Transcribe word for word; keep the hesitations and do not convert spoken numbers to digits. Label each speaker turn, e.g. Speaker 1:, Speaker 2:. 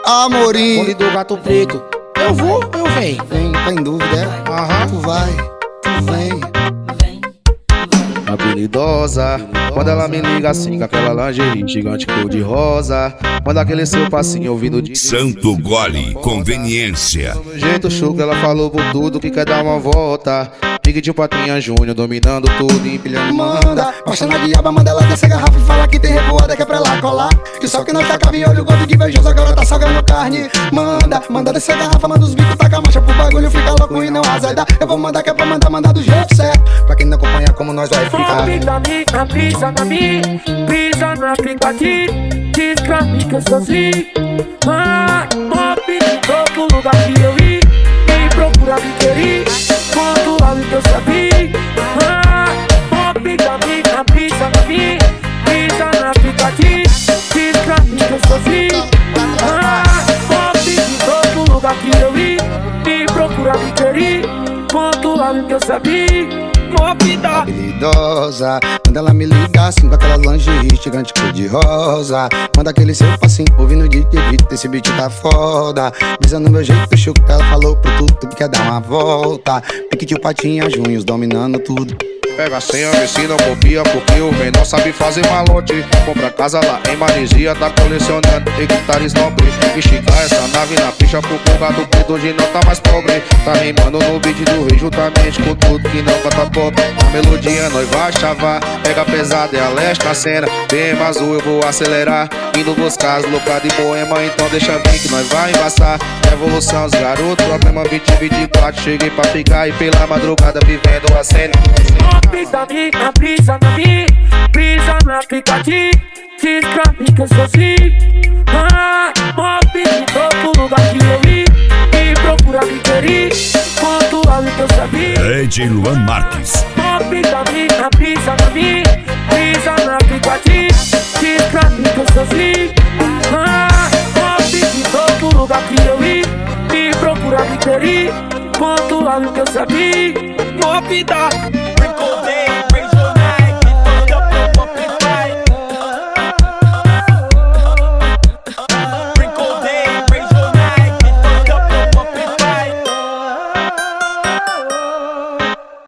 Speaker 1: Amorim.
Speaker 2: Bonde do Gato Preto. Eu vou, eu venho.
Speaker 1: Vem, tá em dúvida, é?
Speaker 2: Aham.
Speaker 1: Tu vai, tu vem.
Speaker 3: Habilidosa, quando ela me liga assim com aquela lingerie gigante cor de rosa, manda aquele seu passinho ouvindo de
Speaker 4: Santo Gole, conveniência.
Speaker 3: do jeito chuco, ela falou por tudo que quer dar uma volta. Pique de Patinha Júnior, dominando tudo, empilhando
Speaker 1: Manda, baixa na diaba, manda ela descer a garrafa e fala que tem revoada, que é pra lá colar. Que só que nós tacava em olho, gordo de invejoso, agora tá salgando carne. Manda, manda descer a garrafa, manda os bicos, taca a marcha pro bagulho, fica louco e não azeda. Eu vou mandar que é pra mandar, mandar do jeito certo. Pra quem não acompanha como nós vai ficar.
Speaker 5: Convida me, pisa na mim, pisa no aplicativo, diz pra mim que eu sou assim. Ah, pop em todo lugar que eu ir, quem procura me querer, quanto algo que eu sabia. Ah, pop da minha, pisa na mim, pisa no aplicativo, diz pra mim que eu sou assim. Ah, pop em todo lugar que eu ir, quem procura me querer, quanto algo que eu sabia.
Speaker 1: Habilidosa, quando ela me liga assim com aquela lingerie gigante cor de rosa, manda aquele seu passinho ouvindo de beat, esse beat tá foda. Brisa no meu jeito, chuco, ela falou pro tudo que quer dar uma volta. Pique de Patinha Júnior, dominando tudo.
Speaker 3: Pega a senha, me ensina, copia, porque o menor sabe fazer malote. Compra casa lá em Marizia, tá colecionando hectares nobre. Esticar essa nave na picha pro colgado preto, hoje não tá mais pobre. Tá rimando no beat do rei, juntamente com tudo que não canta pop. A melodia nós vai chavar, pega pesada, é a leste na cena. Bem azul, eu vou acelerar, indo buscar as loucas de boema. Então deixa vir que nós vai embaçar. Revolução, os garotos, problema vinte e vinte e quatro. Cheguei pra ficar e pela madrugada vivendo a cena.
Speaker 5: Brisa minha, brisa na minha, brisa no aplicativo, diz pra mim que eu sou assim. Ah, pop em todo lugar que eu ir, e procura me querer, quanto algo que eu sabia.
Speaker 4: D J Luan Marques.
Speaker 5: Pop da minha, brisa na minha, brisa no aplicativo, diz pra mim que eu sou assim. Ah, pop em todo lugar que eu ir, e procura me querer, quanto algo que eu sabia. Pop da